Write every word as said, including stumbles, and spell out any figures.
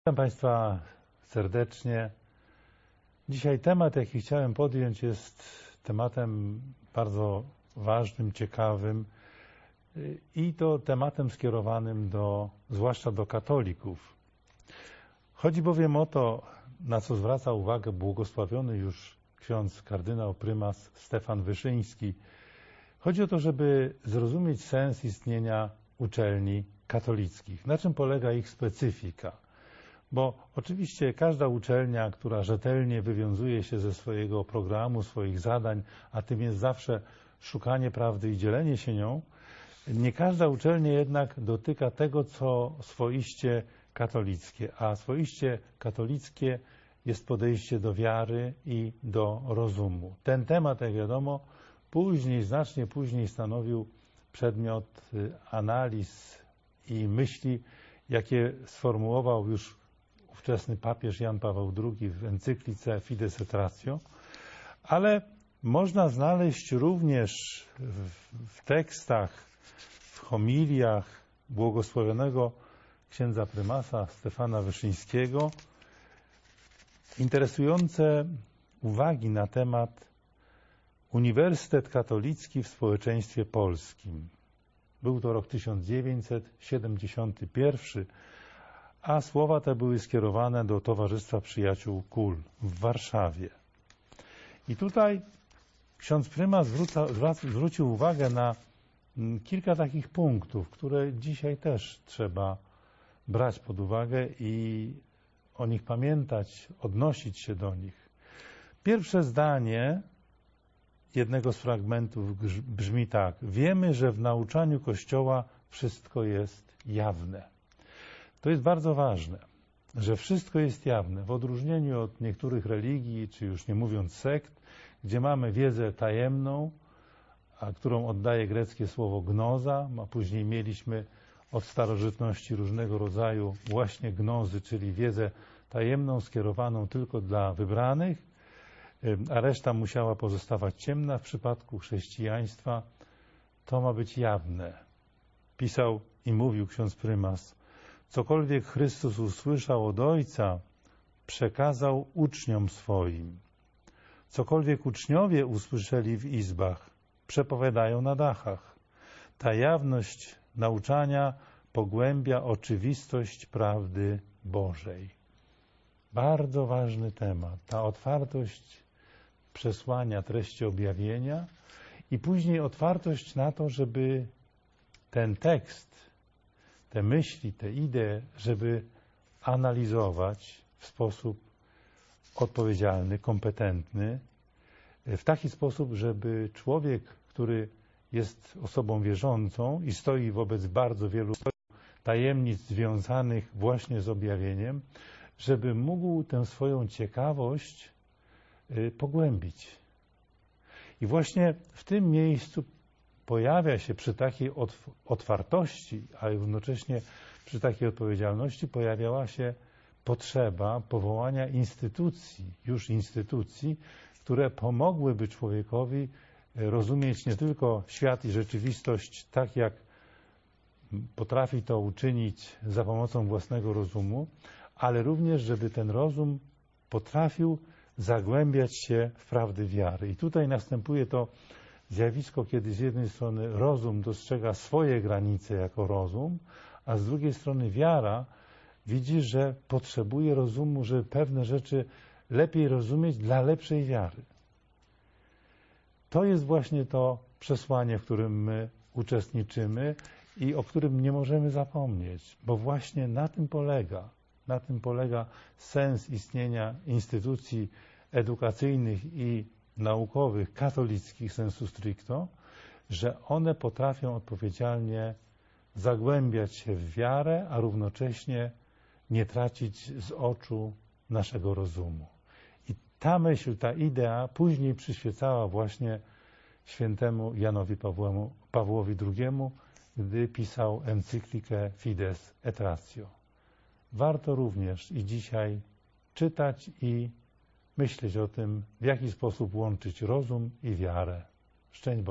Witam Państwa serdecznie. Dzisiaj temat, jaki chciałem podjąć, jest tematem bardzo ważnym, ciekawym i to tematem skierowanym do, zwłaszcza do katolików. Chodzi bowiem o to, na co zwraca uwagę błogosławiony już ksiądz kardynał prymas Stefan Wyszyński. Chodzi o to, żeby zrozumieć sens istnienia uczelni katolickich. Na czym polega ich specyfika? Bo oczywiście każda uczelnia, która rzetelnie wywiązuje się ze swojego programu, swoich zadań, a tym jest zawsze szukanie prawdy i dzielenie się nią, nie każda uczelnia jednak dotyka tego, co swoiście katolickie. A swoiście katolickie jest podejście do wiary i do rozumu. Ten temat, jak wiadomo, później, znacznie później stanowił przedmiot analiz i myśli, jakie sformułował już ówczesny papież Jan Paweł drugi w encyklice Fides et Ratio, ale można znaleźć również w, w tekstach, w homiliach błogosławionego księdza prymasa Stefana Wyszyńskiego interesujące uwagi na temat Uniwersytet Katolicki w społeczeństwie polskim. Był to rok tysiąc dziewięćset siedemdziesiąty pierwszy, a słowa te były skierowane do Towarzystwa Przyjaciół Kul w Warszawie. I tutaj ksiądz prymas zwróca, zwrócił uwagę na kilka takich punktów, które dzisiaj też trzeba brać pod uwagę i o nich pamiętać, odnosić się do nich. Pierwsze zdanie jednego z fragmentów brzmi tak: wiemy, że w nauczaniu Kościoła wszystko jest jawne. To jest bardzo ważne, że wszystko jest jawne, w odróżnieniu od niektórych religii, czy już nie mówiąc sekt, gdzie mamy wiedzę tajemną, a którą oddaje greckie słowo gnoza, a później mieliśmy od starożytności różnego rodzaju właśnie gnozy, czyli wiedzę tajemną skierowaną tylko dla wybranych, a reszta musiała pozostawać ciemna. W przypadku chrześcijaństwa to ma być jawne. Pisał i mówił ksiądz prymas: cokolwiek Chrystus usłyszał od Ojca, przekazał uczniom swoim. Cokolwiek uczniowie usłyszeli w izbach, przepowiadają na dachach. Ta jawność nauczania pogłębia oczywistość prawdy Bożej. Bardzo ważny temat. Ta otwartość przesłania treści objawienia i później otwartość na to, żeby ten tekst, te myśli, te idee, żeby analizować w sposób odpowiedzialny, kompetentny, w taki sposób, żeby człowiek, który jest osobą wierzącą i stoi wobec bardzo wielu tajemnic związanych właśnie z objawieniem, żeby mógł tę swoją ciekawość pogłębić. I właśnie w tym miejscu pojawia się przy takiej otwartości, a równocześnie przy takiej odpowiedzialności pojawiała się potrzeba powołania instytucji, już instytucji, które pomogłyby człowiekowi rozumieć nie tylko świat i rzeczywistość tak, jak potrafi to uczynić za pomocą własnego rozumu, ale również, żeby ten rozum potrafił zagłębiać się w prawdy wiary. I tutaj następuje to zjawisko, kiedy z jednej strony rozum dostrzega swoje granice jako rozum, a z drugiej strony wiara widzi, że potrzebuje rozumu, żeby pewne rzeczy lepiej rozumieć dla lepszej wiary. To jest właśnie to przesłanie, w którym my uczestniczymy i o którym nie możemy zapomnieć, bo właśnie na tym polega, na tym polega sens istnienia instytucji edukacyjnych i naukowych, katolickich sensu stricto, że one potrafią odpowiedzialnie zagłębiać się w wiarę, a równocześnie nie tracić z oczu naszego rozumu. I ta myśl, ta idea później przyświecała właśnie świętemu Janowi Pawłemu, Pawłowi drugiemu, gdy pisał encyklikę Fides et Ratio. Warto również i dzisiaj czytać i myśleć o tym, w jaki sposób łączyć rozum i wiarę. Szczęść Boże.